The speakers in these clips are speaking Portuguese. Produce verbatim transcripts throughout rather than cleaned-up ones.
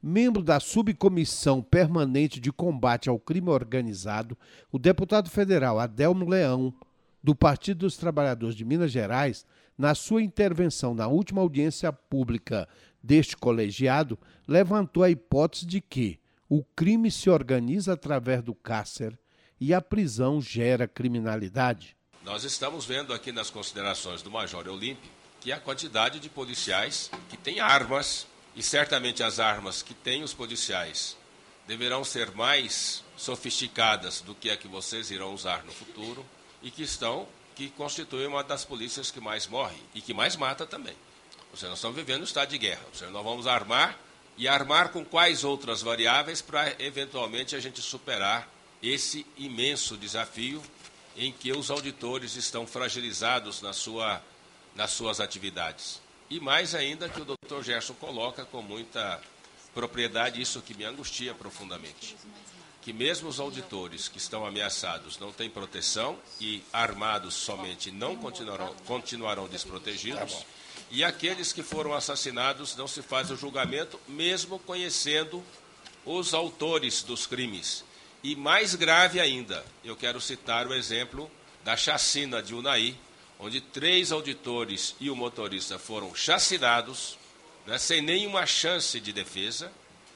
Membro da Subcomissão Permanente de Combate ao Crime Organizado, o deputado federal Adelmo Leão, do Partido dos Trabalhadores de Minas Gerais, na sua intervenção na última audiência pública deste colegiado, levantou a hipótese de que o crime se organiza através do cárcere e a prisão gera criminalidade. Nós estamos vendo aqui nas considerações do Major Olímpio que a quantidade de policiais que têm armas, e certamente as armas que têm os policiais deverão ser mais sofisticadas do que a que vocês irão usar no futuro, e que estão, que constituem uma das polícias que mais morre e que mais mata também. Ou seja, nós estamos vivendo um estado de guerra. Ou seja, nós vamos armar, e armar com quais outras variáveis para, eventualmente, a gente superar esse imenso desafio em que os auditores estão fragilizados na sua, nas suas atividades. E mais ainda que o doutor Gerson coloca com muita propriedade, isso que me angustia profundamente, que mesmo os auditores que estão ameaçados não têm proteção e armados somente não continuarão, continuarão desprotegidos, e aqueles que foram assassinados não se faz o julgamento, mesmo conhecendo os autores dos crimes. E mais grave ainda, eu quero citar o exemplo da chacina de Unai, onde três auditores e o motorista foram chacinados, né, sem nenhuma chance de defesa,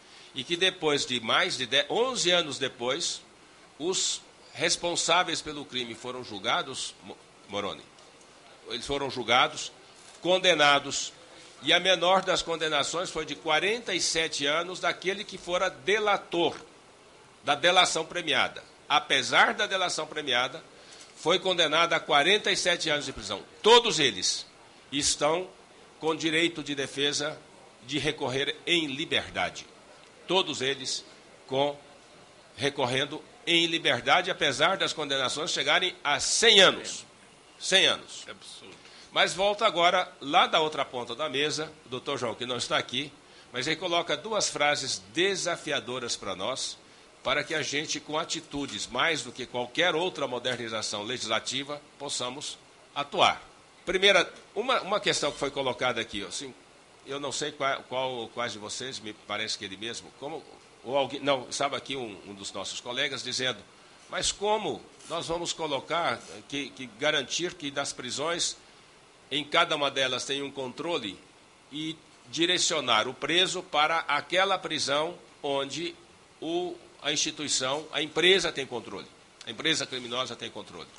e que depois de mais de dez, onze anos depois, os responsáveis pelo crime foram julgados, Moroni, eles foram julgados, condenados, e a menor das condenações foi de quarenta e sete anos daquele que fora delator da delação premiada. Apesar da delação premiada, foi condenado a quarenta e sete anos de prisão. Todos eles estão com direito de defesa de recorrer em liberdade. Todos eles com recorrendo em liberdade, apesar das condenações chegarem a cem anos. cem anos. É absurdo. Mas volta agora lá da outra ponta da mesa, o doutor João, que não está aqui, mas ele coloca duas frases desafiadoras para nós, para que a gente, com atitudes mais do que qualquer outra modernização legislativa, possamos atuar. Primeira, uma, uma questão que foi colocada aqui, assim, eu não sei qual, qual, quais de vocês, me parece que ele mesmo, como, ou alguém, não, estava aqui um, um dos nossos colegas dizendo, mas como nós vamos colocar, que, que garantir que das prisões, em cada uma delas tem um controle e direcionar o preso para aquela prisão onde o a instituição, a empresa tem controle, a empresa criminosa tem controle.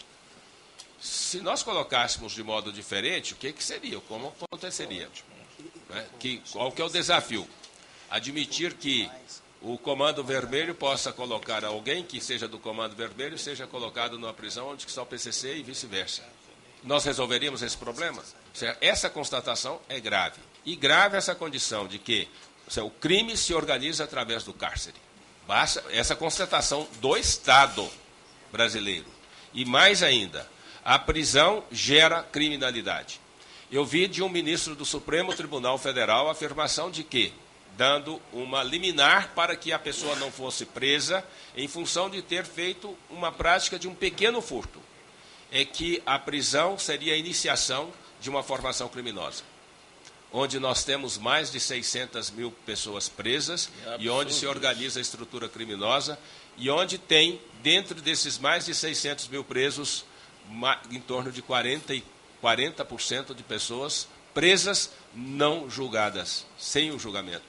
Se nós colocássemos de modo diferente, o que, que seria? Como aconteceria? Né? Que, qual que é o desafio? Admitir que o Comando Vermelho possa colocar alguém que seja do Comando Vermelho e seja colocado numa prisão onde está o P C C e vice-versa. Nós resolveríamos esse problema? Essa constatação é grave. E grave essa condição de que seja, o crime se organiza através do cárcere. Basta essa constatação do Estado brasileiro. E mais ainda, a prisão gera criminalidade. Eu vi de um ministro do Supremo Tribunal Federal a afirmação de que, dando uma liminar para que a pessoa não fosse presa em função de ter feito uma prática de um pequeno furto, é que a prisão seria a iniciação de uma formação criminosa, onde nós temos mais de seiscentas mil pessoas presas é e onde se organiza a estrutura criminosa e onde tem, dentro desses mais de seiscentos mil presos, em torno de quarenta por cento de pessoas presas não julgadas, sem o julgamento.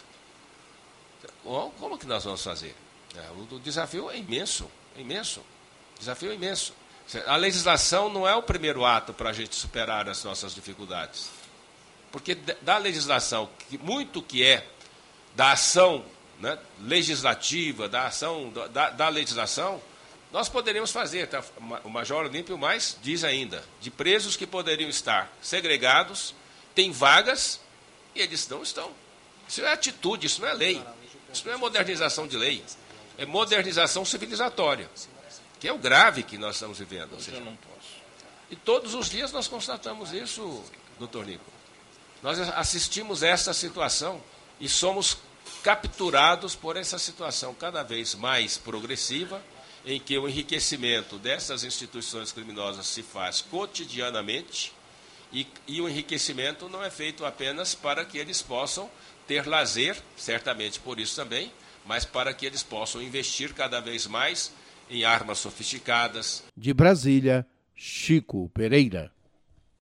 Como que nós vamos fazer? O desafio é imenso, é imenso. O desafio é imenso. A legislação não é o primeiro ato para a gente superar as nossas dificuldades. Porque da legislação, muito que é da ação, né, legislativa, da ação da, da legislação, nós poderíamos fazer, tá? O Major Olímpio mais diz ainda, de presos que poderiam estar segregados, tem vagas e eles não estão. Isso é atitude, isso não é lei. Isso não é modernização de lei. É modernização civilizatória, que é o grave que nós estamos vivendo. Ou seja, e todos os dias nós constatamos isso, doutor Nico. Nós assistimos a essa situação e somos capturados por essa situação cada vez mais progressiva, em que o enriquecimento dessas instituições criminosas se faz cotidianamente e, e o enriquecimento não é feito apenas para que eles possam ter lazer, certamente por isso também, mas para que eles possam investir cada vez mais em armas sofisticadas. De Brasília, Chico Pereira.